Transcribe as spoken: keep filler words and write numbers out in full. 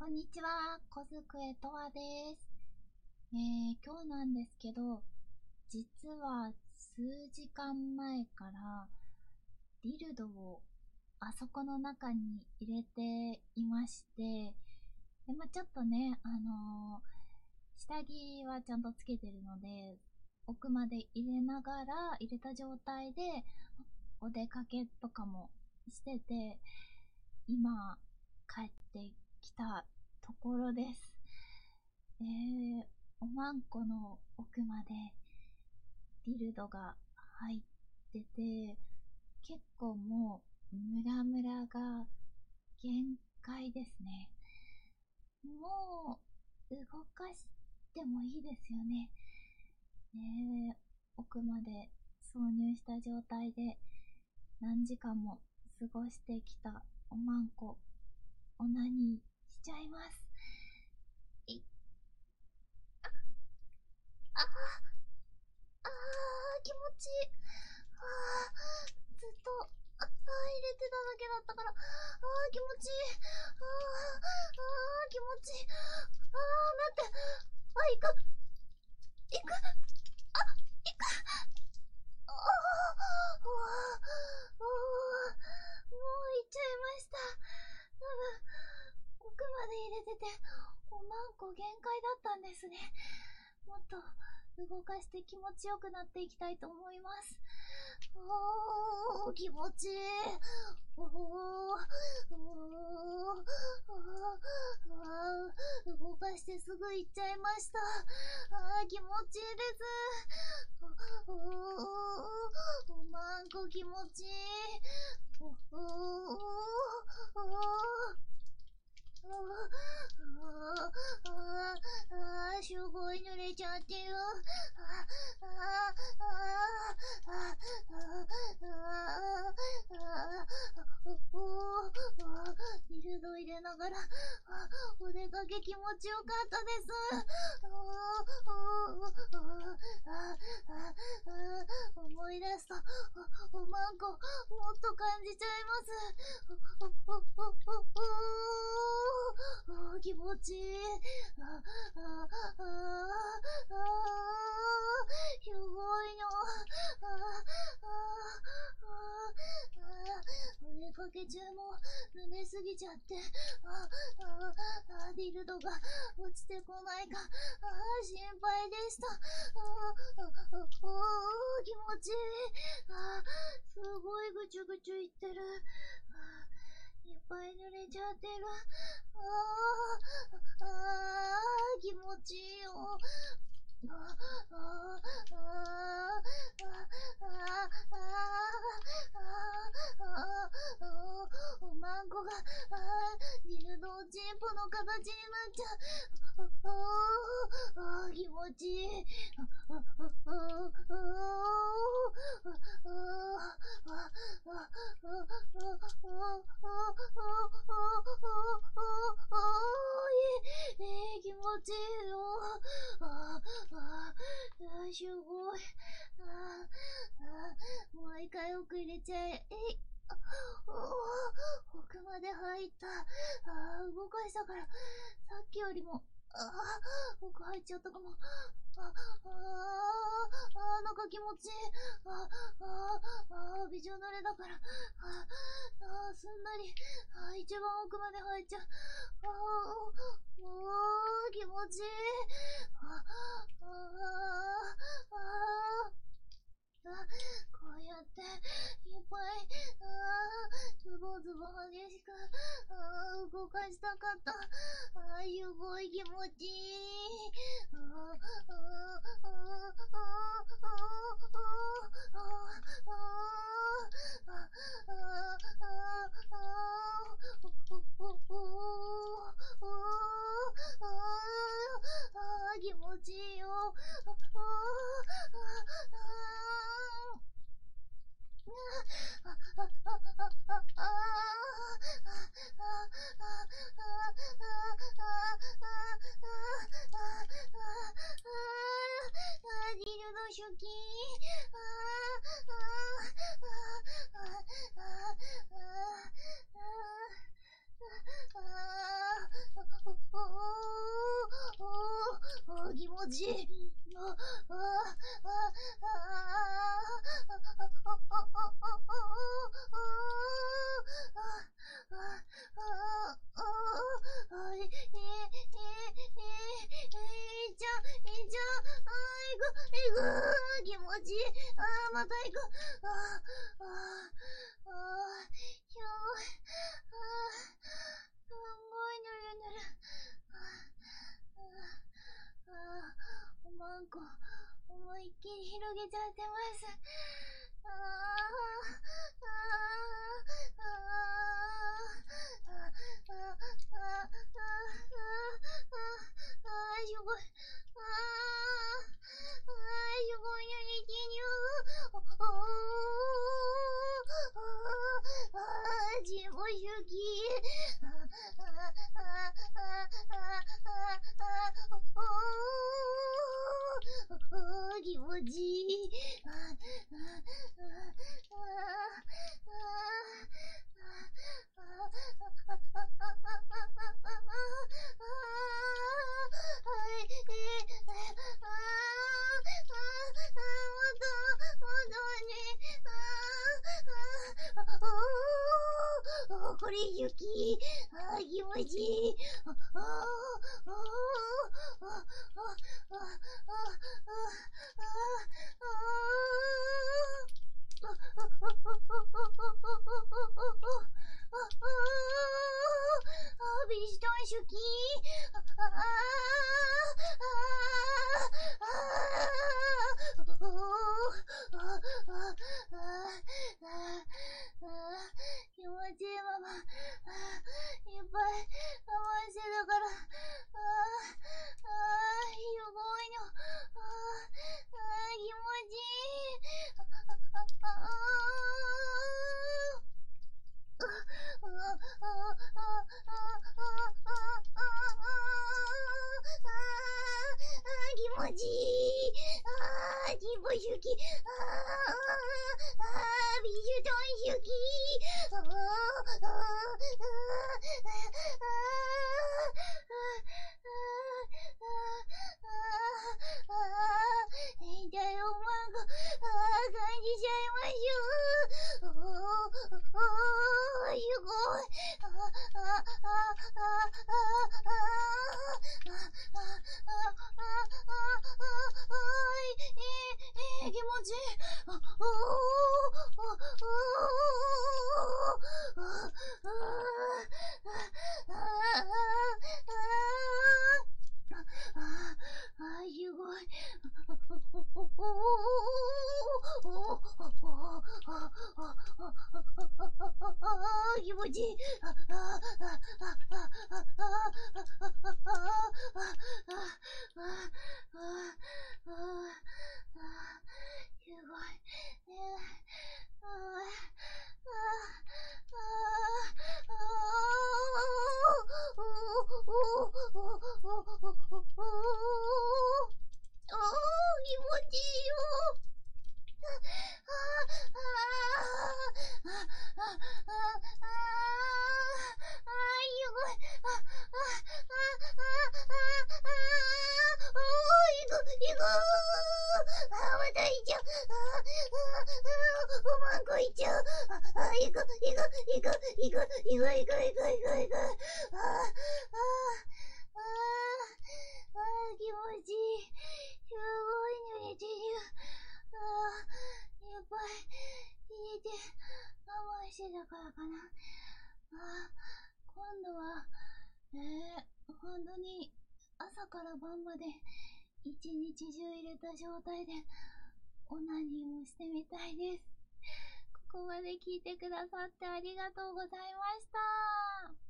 んにちは、小机とわです。えー、今日なんですけど、実は数時間前からディルドをあそこの中に入れていまして、で、まあ、ちょっとね、あのー、下着はちゃんとつけてるので、奥まで入れながら、入れた状態でお出かけとかもしてて、今帰ってきたところです。えー、おまんこの奥までディルドが入ってて、結構もうムラムラが限界ですね。もう動かしてもいいですよね。えー、奥まで挿入した状態で何時間も過ごしてきたおまんこ、オナニーしちゃいます。いああー、気持ちいい。あー、ずっと、ああー、入れてただけだったから、あー、気持ちいい。あー、あー、気持ちいい。あー、待って。あ、行く。行く。あ、行く。あー、うわー、うわー、もう行っちゃいました。多分、奥まで入れてて、おまんこ限界だったんですね。もっと動かして気持ちよくなっていきたいと思います。おー、気持ちいい。おー、おー、あー、動かしてすぐ行っちゃいました。あー、気持ちいいです。おー、おまんこ気持ちいい。おー、おー、おー、あーあーあー、すごい濡れちゃってる。あああああああおおディルド入れながらお出かけ気持ちよかったです。おおああ思い出した。おまんこもっと感じちゃいます。おおおおおお気持ちいい。ああああすごいの。ああああお出かけ中も濡れすぎちゃって、あああディルドが落ちてこないか、ああ心配でした。ああああ気持ちいい。あすごいぐちゅぐちゅいってる。あいっぱい濡れちゃってる。ああ、ああ、気持ちいいよ。ああ、ああ、ああ、ああ、ああ、おまんこが、ああ、ディルドチンポの形になっちゃう。ああ、気持ちいい。ああ、ああ、ああ、あえー、気持ちいいよ。ああ、あすごい。ああ、もう一回奥入れちゃえ。えい。あお奥まで入った。あ動かしたから、さっきよりも、あ奥入っちゃったかも。あ、ああ、なんか気持ちいい。あ、あ、あ、びしょ濡れだから。あ、あ、すんなり。あ、一番奥まで入っちゃう。あ、もう、気持ちいい。あ、あ、あ、あ、こうやって、いっぱい、ああ、ズボズボ激しく、ああ、動かしたかった。ああ、すごい気持ちいい。ああ、ああ、ああ、ああ、ああ、ああ、ああ、ああ、お、お、お、お、ああ、気持ちいいよ。ああ、ああ、 ああ、気持ちいい。ああ、ああ、ああ、え、え、え、え、え、ちゃ、え、ちゃ、あー、いく、いく、気持ちいい。あー、また行く。あー、あー、あー、ひょー、あー、すんごいぬるぬる。あー、あー、おまんこ、思いっきり広げちゃってます。あー、あー、あー、あー、あー、あー、あー、すごい。あー、あー、すごい濡れてる。あー、あー、あー、自分好き。あー、あー、あー、あー、あー、あー、気持ちいい。あー、あー、あー、あー、これ雪。あー、気持ちいい。ああ、ああ、ああ、ああ、ああ、ああ、ビジトン手記。ああ、気持ちいいまま、いっぱい我慢してたから、ああ、すごいの。ああ、気持ちいい。ああ、気持ちいい。あー、自分好き。あー、あー、美女大好き。あー、あー、あー、あー、えー、だよ、マンゴー。あー、感じちゃいましょう。あー、あー、すごい。あー、あー、あー、あー、あー、あー、あー、あー、あー、えー、えー、気持ちいい。あ、おー、あ、おー、あ、あ、あ、あ、あ、すごい。気持ちいい。すごい。おー、気持ちいいよ。ああ、ああ、ああ、ああ、ああ、すごい。あ、あ、あ、あ、あ、おー、いく、いく。あ、またいっちゃう。あ、あ、おまんこいっちゃう。あ、あ、いく、いく、いく、いく、いく、いく、いく、いく、いく。あ、あ、あ、あ、気持ちいい。すごい濡れてる。ああ、やっぱり入れて我慢してたからかな。ああ、今度は、えー、本当に朝から晩まで一日中入れた状態でオナニーもしてみたいです。ここまで聞いてくださってありがとうございました。